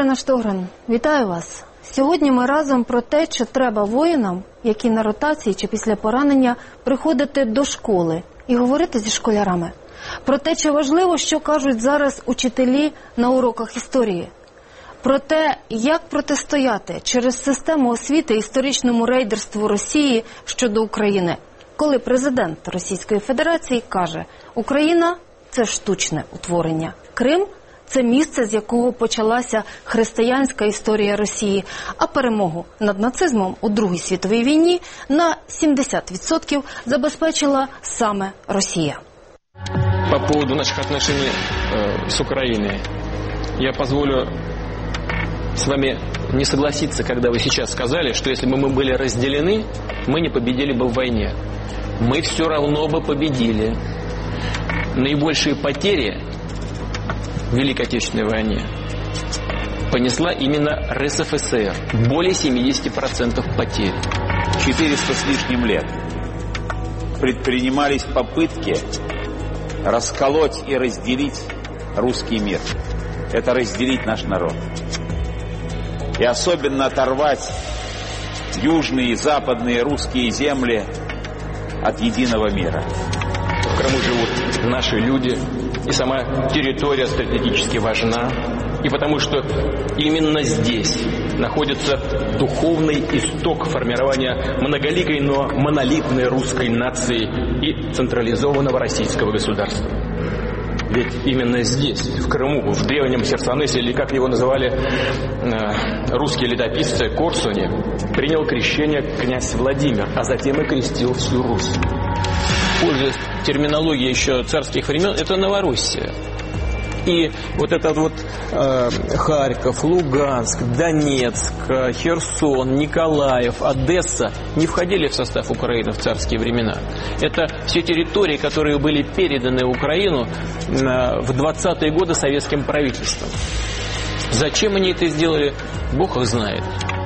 Олена Штогрин, вітаю вас. Сьогодні ми разом про те, чи треба воїнам, які на ротації чи після поранення, приходити до школи і говорити зі школярами. Про те, чи важливо, що кажуть зараз учителі на уроках історії. Про те, як протистояти через систему освіти історичному рейдерству Росії щодо України. Коли президент Російської Федерації каже, Україна – це штучне утворення, Крим – це місце, з якого почалася християнська історія Росії, а перемогу над нацизмом у Другій світовій війні на 70% забезпечила саме Росія. По поводу наших отношений с Украиной, я позволю с вами не согласиться, когда вы сейчас сказали, что если бы мы были разделены, мы не победили бы в войне. Мы все равно бы победили. Наибольшие потери в Великой Отечественной войне понесла именно РСФСР. Более 70% потерь. 400 с лишним лет предпринимались попытки расколоть и разделить русский мир. Это разделить наш народ. И особенно оторвать южные и западные русские земли от единого мира. В Крыму живут наши люди, и сама территория стратегически важна, и потому что именно здесь находится духовный исток формирования многоликой, но монолитной русской нации и централизованного российского государства. Ведь именно здесь, в Крыму, в древнем Херсонесе, или как его называли русские летописцы, Корсуне, принял крещение князь Владимир, а затем и крестил всю Русь. Пользуясь терминологией еще царских времен, это Новороссия. И вот этот вот Харьков, Луганск, Донецк, Херсон, Николаев, Одесса не входили в состав Украины в царские времена. Это все территории, которые были переданы в Украину в 20-е годы советским правительством. Зачем они это сделали, Бог их знает.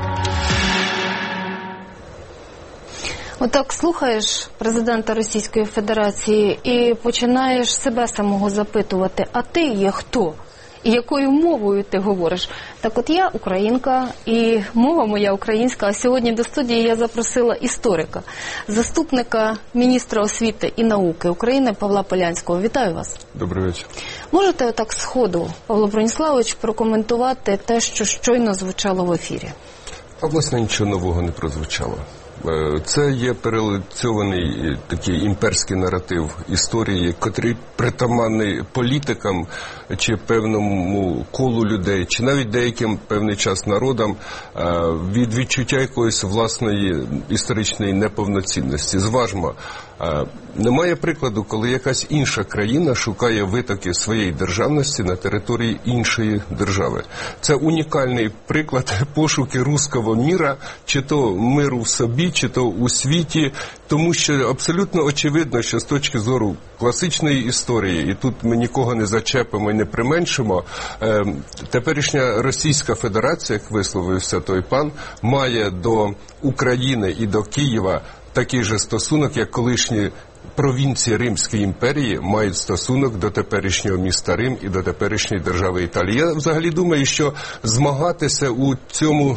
Отак слухаєш президента Російської Федерації і починаєш себе самого запитувати, а ти є хто? І якою мовою ти говориш? Так от я українка, і мова моя українська, а сьогодні до студії я запросила історика, заступника міністра освіти і науки України Павла Полянського. Вітаю вас. Добрий вечір. Можете отак сходу, Павло Броніславович, прокоментувати те, що щойно звучало в ефірі? А власне нічого нового не прозвучало. Це є перелицьований такий імперський наратив історії, котрий притаманний політикам чи певному колу людей, чи навіть деяким певний час народам від відчуття якоїсь власної історичної неповноцінності. Зважмо, немає прикладу, коли якась інша країна шукає витоки своєї державності на території іншої держави. Це унікальний приклад пошуки руського міра, чи то миру в собі, чи то у світі, тому що абсолютно очевидно, що з точки зору класичної історії, і тут ми нікого не зачепимо і не применшимо, теперішня Російська Федерація, як висловився той пан, має до України і до Києва такий же стосунок, як колишні провінції Римської імперії мають стосунок до теперішнього міста Рим і до теперішньої держави Італії. Я взагалі думаю, що змагатися у цьому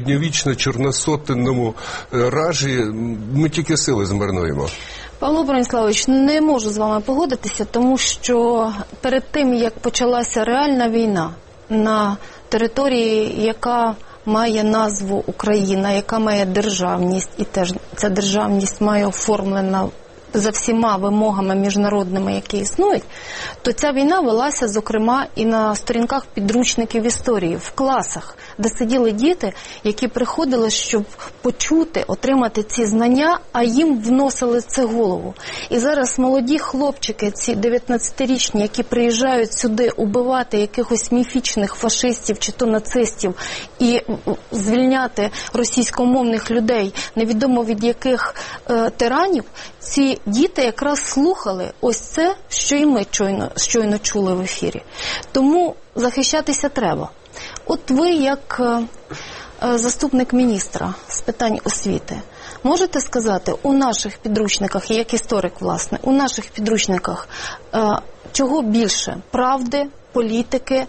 середньовічно-чорносотенному ражі ми тільки сили змарнуємо. Павло Броніславович, не можу з вами погодитися, тому що перед тим, як почалася реальна війна на території, яка має назву Україна, яка має державність, і теж ця державність має оформлена за всіма вимогами міжнародними, які існують, то ця війна велася, зокрема, і на сторінках підручників історії, в класах, де сиділи діти, які приходили, щоб почути, отримати ці знання, а їм вносили це в голову. І зараз молоді хлопчики, ці 19-річні, які приїжджають сюди убивати якихось міфічних фашистів чи то нацистів і звільняти російськомовних людей, невідомо від яких тиранів, ці діти якраз слухали ось це, що і ми щойно чули в ефірі. Тому захищатися треба. От ви, як заступник міністра з питань освіти, можете сказати, у наших підручниках, як історик, власне, у наших підручниках чого більше? Правди, політики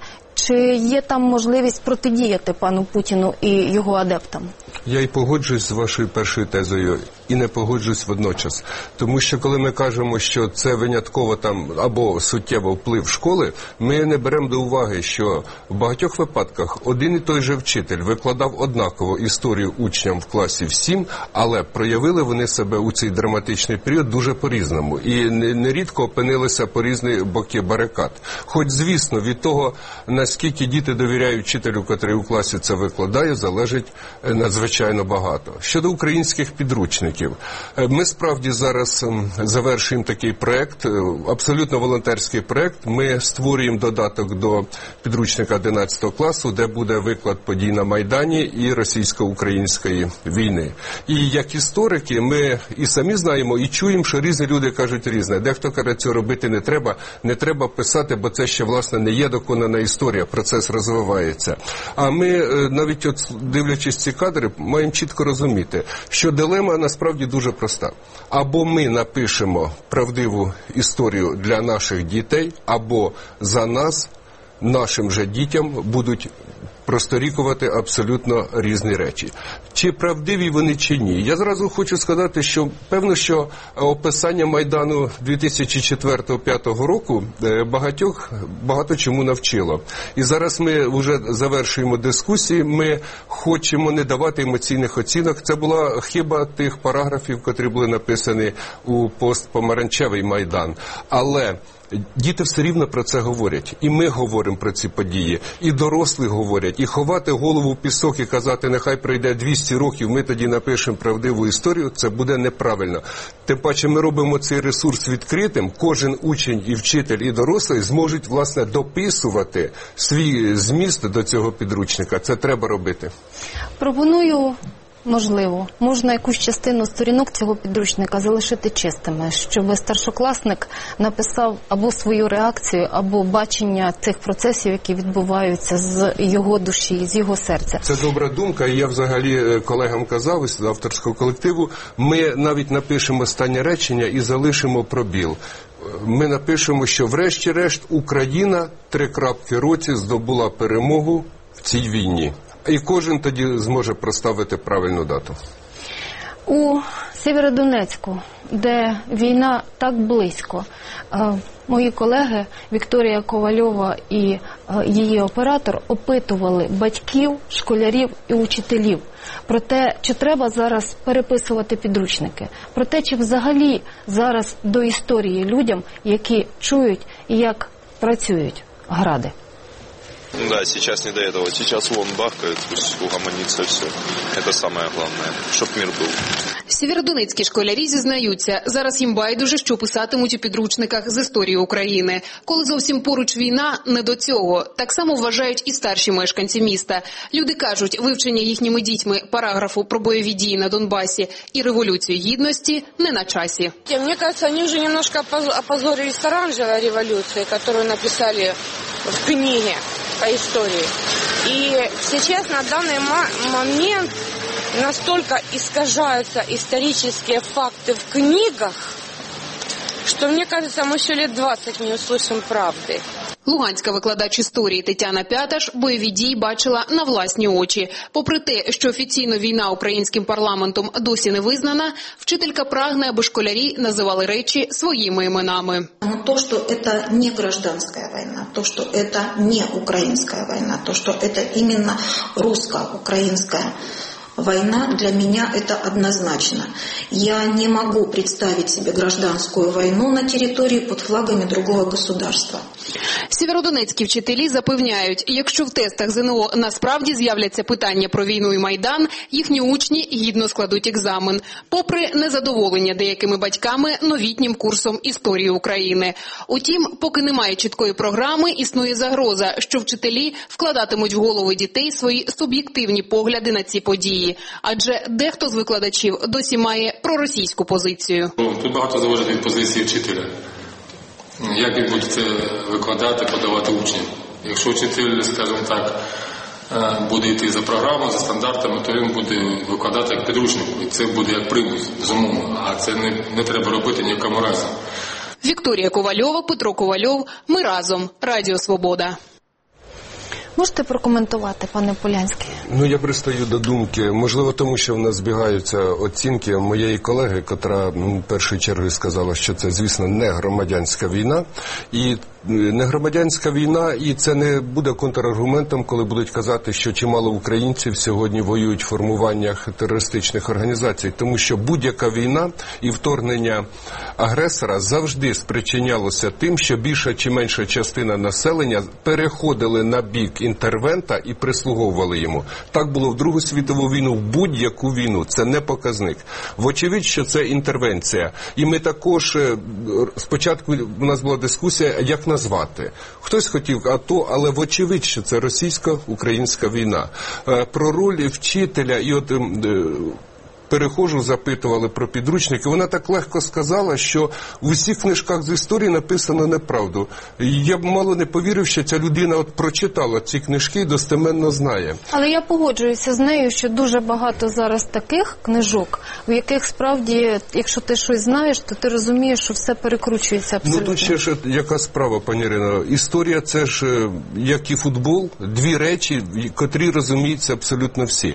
чи є там можливість протидіяти пану Путіну і його адептам? Я і погоджуюсь з вашою першою тезою, і не погоджуюсь водночас. Тому що коли ми кажемо, що це винятково там або суттєво вплив школи, ми не беремо до уваги, що в багатьох випадках один і той же вчитель викладав однаково історію учням в класі всім, але проявили вони себе у цей драматичний період дуже по-різному. І нерідко опинилися по різні боки барикад. Хоч, звісно, від того, наскільки діти довіряють вчителю, який у класі це викладає, залежить надзвичайно багато. Щодо українських підручників, ми справді зараз завершуємо такий проект, абсолютно волонтерський проект. Ми створюємо додаток до підручника 11 класу, де буде виклад подій на Майдані і російсько-української війни. І як історики ми і самі знаємо, і чуємо, що різні люди кажуть різне. Дехто каже, цього робити не треба писати, бо це ще, власне, не є доконана історія, процес розвивається. А ми, навіть от дивлячись ці кадри, маємо чітко розуміти, що дилема насправді дуже проста. Або ми напишемо правдиву історію для наших дітей, або за нас, нашим же дітям будуть просторікувати абсолютно різні речі. Чи правдиві вони, чи ні? Я зразу хочу сказати, що певно, що описання Майдану 2004-2005 року багато чому навчило. І зараз ми вже завершуємо дискусії, ми хочемо не давати емоційних оцінок. Це була хиба тих параграфів, які були написані у постпомаранчевий Майдан. Але діти все рівно про це говорять. І ми говоримо про ці події, і дорослі говорять. І ховати голову в пісок і казати, нехай пройде 200 років, ми тоді напишемо правдиву історію, це буде неправильно. Тим паче ми робимо цей ресурс відкритим, кожен учень і вчитель, і дорослий зможуть, власне, дописувати свій зміст до цього підручника. Це треба робити. Пропоную, можливо, можна якусь частину сторінок цього підручника залишити чистими, щоб старшокласник написав або свою реакцію, або бачення цих процесів, які відбуваються з його душі, з його серця. Це добра думка, і я взагалі колегам казав із авторського колективу, ми навіть напишемо останнє речення і залишимо пробіл. Ми напишемо, що врешті-решт Україна, році здобула перемогу в цій війні. І кожен тоді зможе проставити правильну дату. У Сєвєродонецьку, де війна так близько, мої колеги Вікторія Ковальова і її оператор опитували батьків, школярів і учителів про те, чи треба зараз переписувати підручники, про те, чи взагалі зараз до історії людям, які чують і як працюють гради. Да, сейчас не до этого. Сейчас вон бахкают, пусть угомонится все. Это самое главное, щоб мир був. Сєвєродонецькі школярі зізнаються, зараз їм байдуже, що писатимуть у підручниках з історії України. Коли зовсім поруч війна, не до цього. Так само вважають і старші мешканці міста. Люди кажуть, вивчення їхніми дітьми параграфу про бойові дії на Донбасі і Революцію Гідності не на часі. Мені кажется, вони вже немножко опозорились оранжевой революцией, которую написали в книге по истории. И сейчас на данный момент настолько искажаются исторические факты в книгах, что, мне кажется, мы еще лет 20 не услышим правды. Луганська викладач історії Тетяна П'яташ бойові дії бачила на власні очі. Попри те, що офіційно війна українським парламентом досі не визнана, вчителька прагне, аби школярі називали речі своїми іменами. Но то, что это не гражданская война, то, что это не украинская война, то, что это именно русско-украинская война, для меня это однозначно. Я не могу представить себе гражданскую войну на территории под флагами другого государства. Сєвєродонецькі вчителі запевняють, якщо в тестах ЗНО насправді з'являться питання про війну і Майдан, їхні учні гідно складуть екзамен, попри незадоволення деякими батьками новітнім курсом історії України. Утім, поки немає чіткої програми, існує загроза, що вчителі вкладатимуть в голови дітей свої суб'єктивні погляди на ці події. Адже дехто з викладачів досі має проросійську позицію. Тут багато залежить від позиції вчителя. Як він буде викладати, подавати учнів. Якщо вчитель, скажімо так, буде йти за програмою, за стандартами, то він буде викладати як підручник. І це буде як примус, безумовно. А це не треба робити ні в якому разі. Вікторія Ковальова, Петро Ковальов. Ми разом. Радіо Свобода. Можете прокоментувати, пане Полянський? Я пристаю до думки, можливо, тому що в нас збігаються оцінки моєї колеги, котра в першу чергу сказала, що це, звісно, не громадянська війна. І не громадянська війна, і це не буде контраргументом, коли будуть казати, що чимало українців сьогодні воюють в формуваннях терористичних організацій. Тому що будь-яка війна і вторгнення агресора завжди спричинялося тим, що більша чи менша частина населення переходили на бік інтервента і прислуговували йому. Так було в Другу світову війну, в будь-яку війну. Це не показник. Вочевидь, що це інтервенція. І ми також, спочатку у нас була дискусія, як назвати. Хтось хотів АТО, але вочевидь, що це російсько-українська війна. Про роль вчителя і перехожу, запитували про підручники. Вона так легко сказала, що в усіх книжках з історії написано неправду. Я б мало не повірив, що ця людина прочитала ці книжки і достеменно знає. Але я погоджуюся з нею, що дуже багато зараз таких книжок, в яких справді, якщо ти щось знаєш, то ти розумієш, що все перекручується абсолютно. Тут ще ж яка справа, пані Ірино. Історія – це ж, як і футбол, дві речі, котрі розуміються абсолютно всі.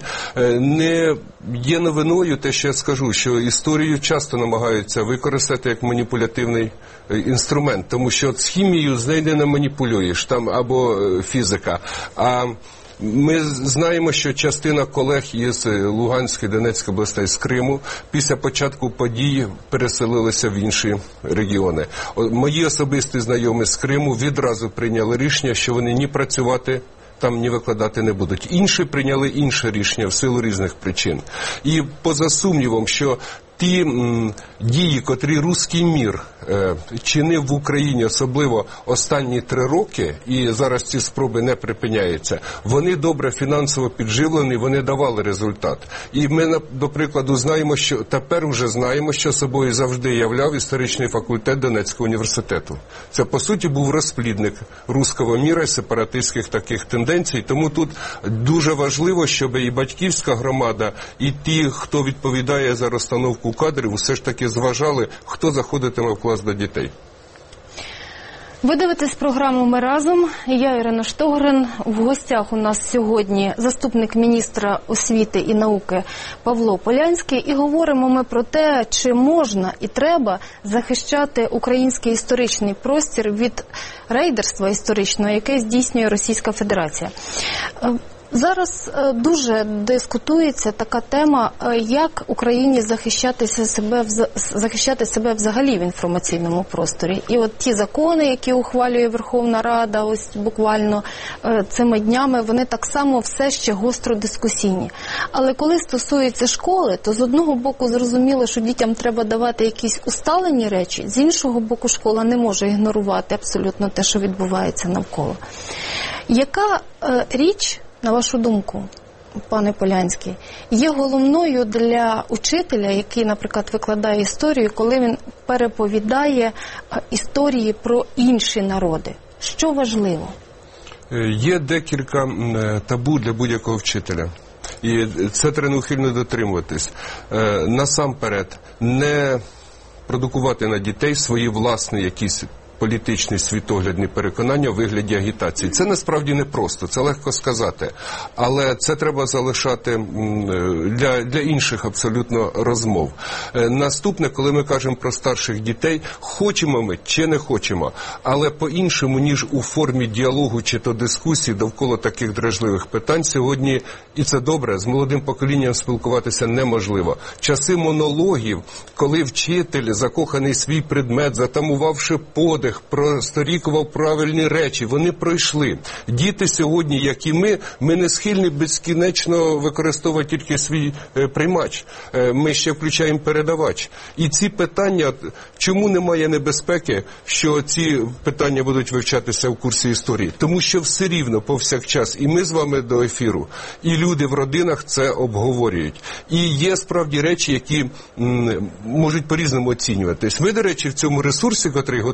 Не є новиною те, що я скажу, що історію часто намагаються використати як маніпулятивний інструмент, тому що з хімією з нею не маніпулюєш, там або фізика. А ми знаємо, що частина колег із Луганської, Донецької областей, з Криму після початку подій переселилися в інші регіони. Мої особисті знайомі з Криму відразу прийняли рішення, що вони ні працювати там ні викладати не будуть. Інші прийняли інше рішення в силу різних причин. І поза сумнівом, що ті дії, котрі руський мір чинив в Україні, особливо останні 3 роки, і зараз ці спроби не припиняються, вони добре фінансово підживлені, вони давали результат. І ми, до прикладу, знаємо, що тепер вже знаємо, що собою завжди являв історичний факультет Донецького університету. Це, по суті, був розплідник руського міра і сепаратистських таких тенденцій. Тому тут дуже важливо, щоб і батьківська громада, і ті, хто відповідає за розстановку кадрів, все ж таки зважали, хто заходитиме в клас до дітей. Ви дивитесь програму «Ми разом». Я Ірина Штогрин. В гостях у нас сьогодні заступник міністра освіти і науки Павло Полянський. І говоримо ми про те, чи можна і треба захищати український історичний простір від рейдерства історичного, яке здійснює Російська Федерація. Зараз дуже дискутується така тема, як Україні захищати себе взагалі в інформаційному просторі. І от ті закони, які ухвалює Верховна Рада, ось буквально цими днями, вони так само все ще гостро дискусійні. Але коли стосується школи, то з одного боку зрозуміло, що дітям треба давати якісь усталені речі, з іншого боку школа не може ігнорувати абсолютно те, що відбувається навколо. Яка річ, на вашу думку, пане Полянський, є головною для учителя, який, наприклад, викладає історію, коли він переповідає історії про інші народи? Що важливо? Є декілька табу для будь-якого вчителя. І це треба неухильно дотримуватись. Насамперед, не продукувати на дітей свої власні якісь політичні світоглядні переконання у вигляді агітації. Це насправді не просто, це легко сказати. Але це треба залишати для інших абсолютно розмов. Наступне, коли ми кажемо про старших дітей, хочемо ми чи не хочемо, але по-іншому, ніж у формі діалогу чи то дискусії довкола таких дражливих питань, сьогодні, і це добре, з молодим поколінням спілкуватися неможливо. Часи монологів, коли вчитель, закоханий в свій предмет, затамувавши подих, просторікував правильні речі, вони пройшли. Діти сьогодні, як і ми не схильні безкінечно використовувати тільки свій приймач. Ми ще включаємо передавач. І ці питання, чому немає небезпеки, що ці питання будуть вивчатися в курсі історії? Тому що все рівно, повсякчас, і ми з вами до ефіру, і люди в родинах це обговорюють. І є справді речі, які можуть по-різному оцінюватись. Ми, до речі, в цьому ресурсі, який готуємо, як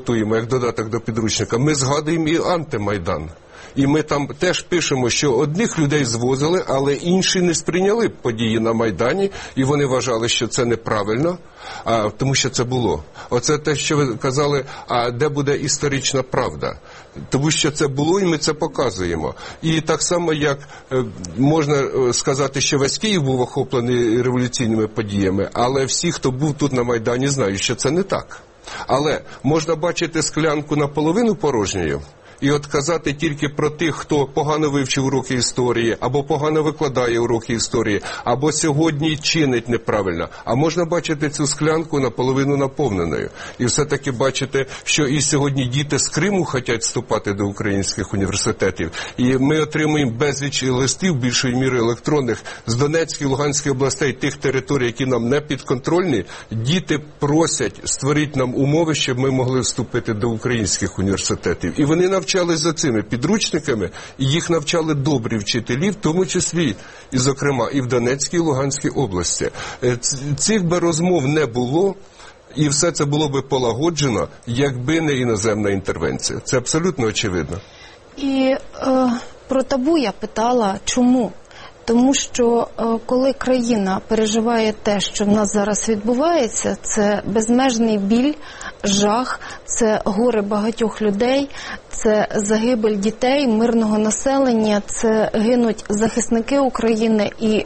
як додаток до підручника, ми згадуємо і антимайдан. І ми там теж пишемо, що одних людей звозили, але інші не сприйняли події на Майдані, і вони вважали, що це неправильно, тому що це було. Оце те, що ви казали, а де буде історична правда? Тому що це було, і ми це показуємо. І так само, як можна сказати, що весь Київ був охоплений революційними подіями, але всі, хто був тут на Майдані, знають, що це не так. Але можна бачити склянку наполовину порожньою, і от казати тільки про тих, хто погано вивчив уроки історії, або погано викладає уроки історії, або сьогодні чинить неправильно. А можна бачити цю склянку наполовину наповненою. І все-таки бачити, що і сьогодні діти з Криму хочуть вступати до українських університетів. І ми отримуємо безліч листів, більшої міри електронних, з Донецької, Луганської областей, тих територій, які нам не підконтрольні. Діти просять створити нам умови, щоб ми могли вступити до українських університетів. І вони навчались за цими підручниками, і їх навчали добрі вчителі, в тому числі, і, зокрема, і в Донецькій, і Луганській області. Цих би розмов не було, і все це було би полагоджено, якби не іноземна інтервенція. Це абсолютно очевидно. І про табу я питала, чому? Тому що коли країна переживає те, що в нас зараз відбувається, це безмежний біль, жах, це горе багатьох людей, це загибель дітей, мирного населення, це гинуть захисники України, і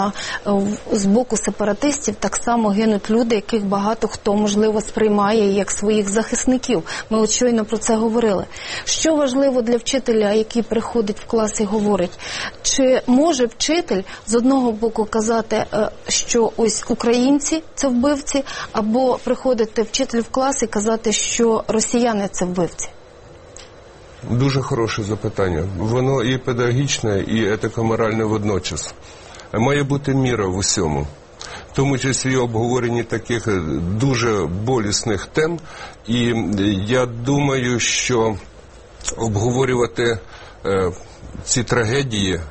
з боку сепаратистів так само гинуть люди, яких багато хто, можливо, сприймає як своїх захисників. Ми от щойно про це говорили. Що важливо для вчителя, який приходить в клас і говорить? Чи може вчитель з одного боку казати, що ось українці – це вбивці, або приходити вчитель в клас і казати, що росіяни – це вбивці? Дуже хороше запитання. Воно і педагогічне, і етико-моральне водночас. Має бути міра в усьому. В тому числі обговоренні таких дуже болісних тем. І я думаю, що обговорювати ці трагедії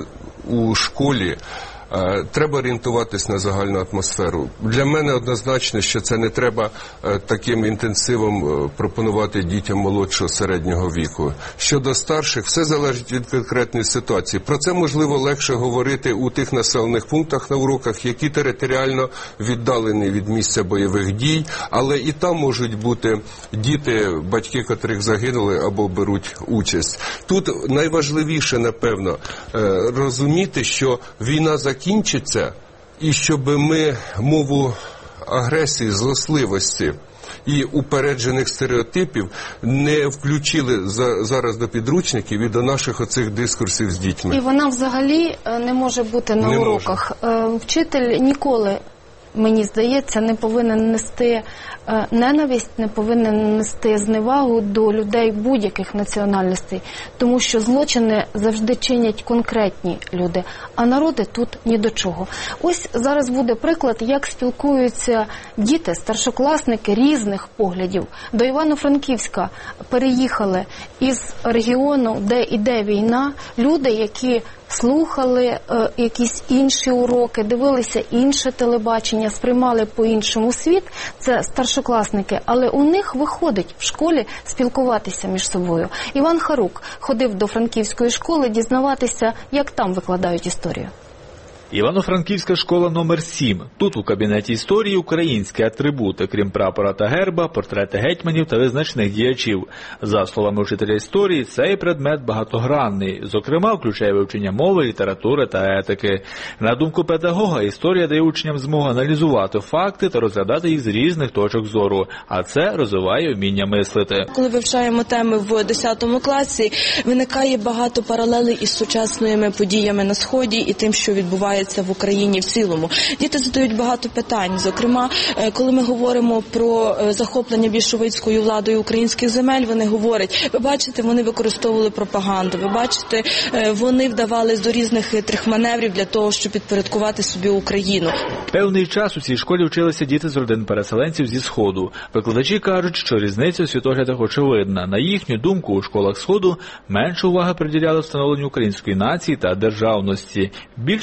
у школі треба орієнтуватись на загальну атмосферу. Для мене однозначно, що це не треба таким інтенсивом пропонувати дітям молодшого середнього віку. Щодо старших, все залежить від конкретної ситуації. Про це, можливо, легше говорити у тих населених пунктах на уроках, які територіально віддалені від місця бойових дій, але і там можуть бути діти, батьки котрих загинули або беруть участь. Тут найважливіше, напевно, розуміти, що війна закінчиться, і щоб ми мову агресії, злосливості і упереджених стереотипів не включили зараз до підручників і до наших оцих дискурсів з дітьми. І вона взагалі не може бути на уроках. Вчитель ніколи, мені здається, не повинен нести ненависть, не повинен нести зневагу до людей будь-яких національностей, тому що злочини завжди чинять конкретні люди, а народи тут ні до чого. Ось зараз буде приклад, як спілкуються діти, старшокласники різних поглядів. До Івано-Франківська переїхали із регіону, де іде війна, люди, які слухали якісь інші уроки, дивилися інше телебачення, сприймали по-іншому світ, це старшокласники, але у них виходить в школі спілкуватися між собою. Іван Харук ходив до франківської школи дізнаватися, як там викладають історію. Івано-Франківська школа номер 7. Тут у кабінеті історії українські атрибути, крім прапора та герба, портрети гетьманів та визначних діячів. За словами вчителя історії, цей предмет багатогранний, зокрема, включає вивчення мови, літератури та етики. На думку педагога, історія дає учням змогу аналізувати факти та розглядати їх з різних точок зору, а це розвиває вміння мислити. Коли вивчаємо теми в 10 класі, виникає багато паралелей із сучасними подіями на Сході і тим, що відбувається в Україні в цілому. Діти задають багато питань. Зокрема, коли ми говоримо про захоплення більшовицькою владою українських земель, вони говорять, ви бачите, вони використовували пропаганду, ви бачите, вони вдавались до різних хитрих маневрів для того, щоб підпорядкувати собі Україну. Певний час у цій школі вчилися діти з родин переселенців зі Сходу. Викладачі кажуть, що різниця у світоглядах очевидна. На їхню думку, у школах Сходу менше уваги приділяли встановленню української нації та державності. Більше важливо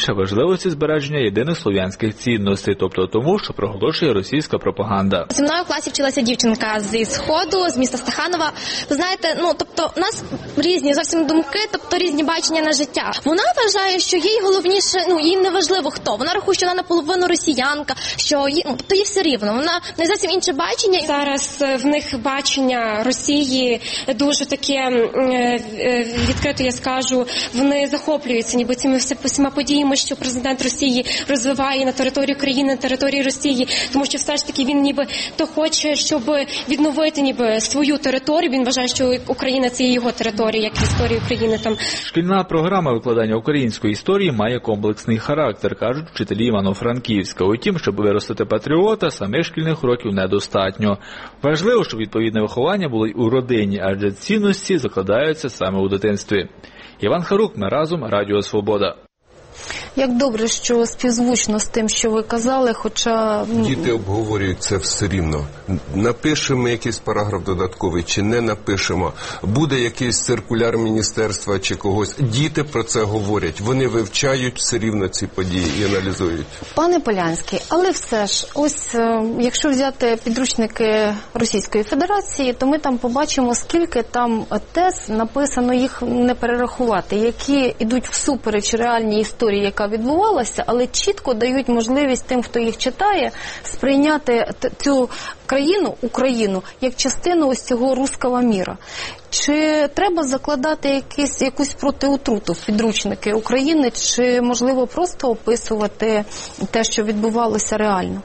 важливості збереження єдиних слов'янських цінностей, тобто тому, що проголошує російська пропаганда. Зі мною в класі вчилася дівчинка зі Сходу, з міста Стаханова. Ви знаєте, тобто у нас різні зовсім думки, тобто різні бачення на життя. Вона вважає, що їй головніше, їй не важливо хто. Вона рахує, що вона наполовину росіянка, що їй, тобто їй все рівно. Вона не зовсім інше бачення. Зараз в них бачення Росії дуже таке відкрито, я скажу, вони захоплюються ніби цими всіма подіями, що президент Росії розвиває на території України, на території Росії, тому що все ж таки він ніби то хоче, щоб відновити ніби свою територію. Він вважає, що Україна це його територія, як історія України там. Шкільна програма викладання української історії має комплексний характер, кажуть вчителі Івано-Франківська. Утім, щоб виростити патріота, самих шкільних уроків недостатньо. Важливо, щоб відповідне виховання було й у родині, адже цінності закладаються саме у дитинстві. Іван Харук, ми разом, Радіо Свобода. Як добре, що співзвучно з тим, що ви казали, хоча... Діти обговорюють це все рівно. Напишемо якийсь параграф додатковий чи не напишемо. Буде якийсь циркуляр міністерства чи когось. Діти про це говорять. Вони вивчають все рівно ці події і аналізують. Пане Полянський, але все ж, ось, якщо взяти підручники Російської Федерації, то ми там побачимо, скільки там тез написано, їх не перерахувати, які йдуть всупереч реальній історії, яка відбувалася, але чітко дають можливість тим, хто їх читає, сприйняти цю країну, Україну, як частину ось цього руського міра. Чи треба закладати якусь протиутруту в підручники України, чи, можливо, просто описувати те, що відбувалося реально?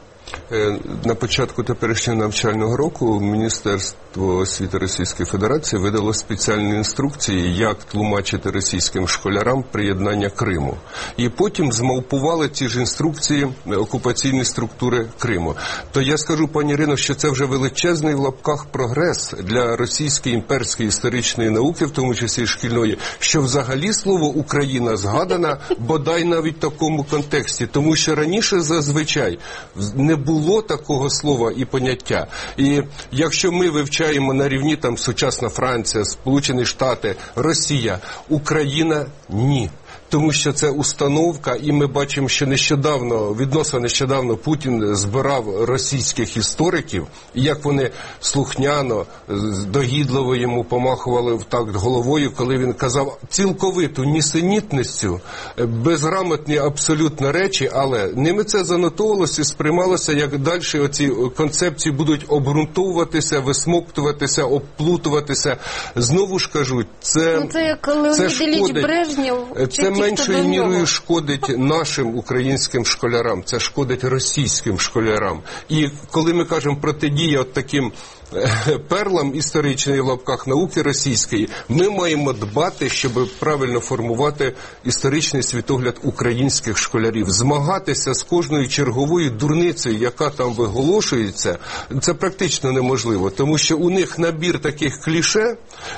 На початку теперішнього навчального року Міністерство освіти Російської Федерації видало спеціальні інструкції, як тлумачити російським школярам приєднання Криму. І потім змавпували ці ж інструкції окупаційні структури Криму. То я скажу, пані Ірино, що це вже величезний в лапках прогрес для російської імперської історичної науки, в тому числі шкільної, що взагалі слово «Україна» згадано бодай навіть в такому контексті, тому що раніше зазвичай не було такого слова і поняття. І якщо ми вивчаємо на рівні там сучасна Франція, Сполучені Штати, Росія, Україна – ні. Тому що це установка, і ми бачимо, що відносно нещодавно Путін збирав російських істориків, і як вони слухняно, догідливо йому помахували в такт головою, коли він казав цілковиту нісенітницю, безграмотні абсолютно речі, але ними це занотовувалося і сприймалося, як далі оці концепції будуть обґрунтовуватися, висмоктуватися, обплутуватися. Знову ж кажу, це як Леонід Ілліч Брежнєв. Це меншою мірою шкодить нашим українським школярам, це шкодить російським школярам. І коли ми кажемо протидія таким перлам історичної в лапках науки російської, ми маємо дбати, щоб правильно формувати історичний світогляд українських школярів. Змагатися з кожною черговою дурницею, яка там виголошується, це практично неможливо, тому що у них набір таких кліше,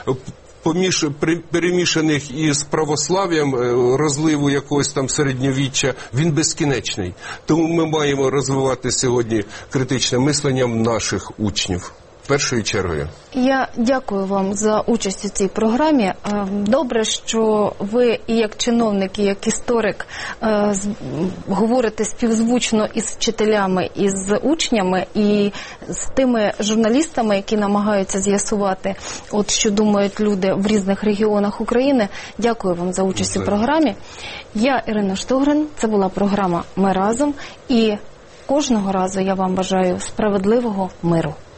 перемішаних із православ'ям, розливу якогось там середньовіччя, він безкінечний. Тому ми маємо розвивати сьогодні критичне мислення наших учнів. Першою чергою. Я дякую вам за участь у цій програмі. Добре, що ви і як чиновник, і як історик говорите співзвучно із вчителями, і з учнями, і з тими журналістами, які намагаються з'ясувати, що думають люди в різних регіонах України. Дякую вам за участь у програмі. Я Ірина Штогрин, це була програма «Ми разом», і кожного разу я вам бажаю справедливого миру.